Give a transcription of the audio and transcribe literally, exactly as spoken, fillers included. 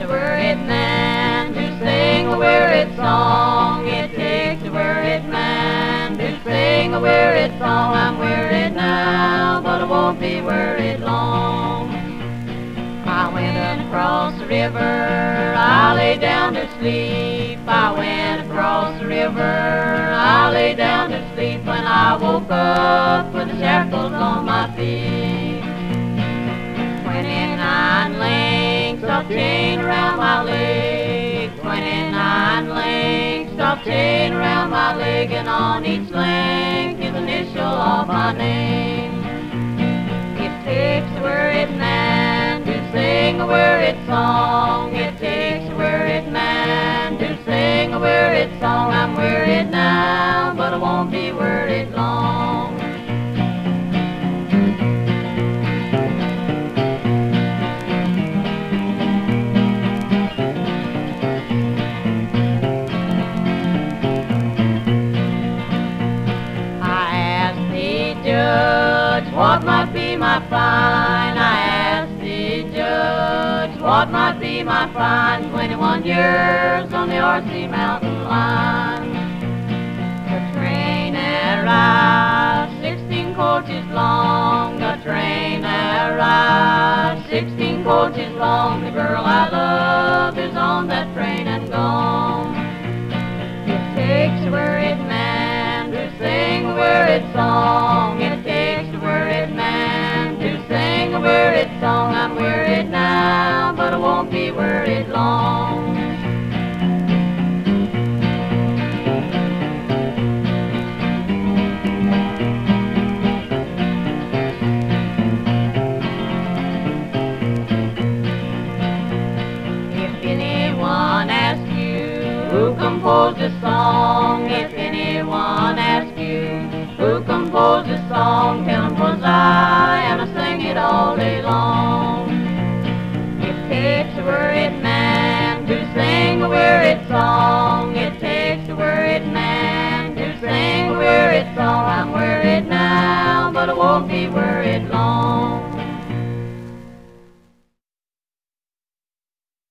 a worried man to sing a wearied song. It takes a worried man to sing a wearied song. I'm wearied now, but I won't be worried long. I went across the river, I lay down to sleep. I went across the river, I lay down to sleep. When I woke up with the shackles on my feet, twenty-nine links of chain around my leg, twenty-nine links of chain around my leg, and on each link is the initial of my name. It takes a worried man to sing a worried song. It takes a worried man to sing a worried song. I'm worried now, but I won't be worried long. I asked the judge what might be my fine. I asked the judge what might be my fine. Twenty-one years on the R C mountain line. The train arrived sixteen coaches long. The train arrived sixteen coaches long. The girl I love is on that train and gone. It takes a worried man to sing a worried song. It takes a worried man to sing a worried song. I'm worried now, but I won't be worried long. If anyone asks you who composed this song, if anyone asks you who composed this song,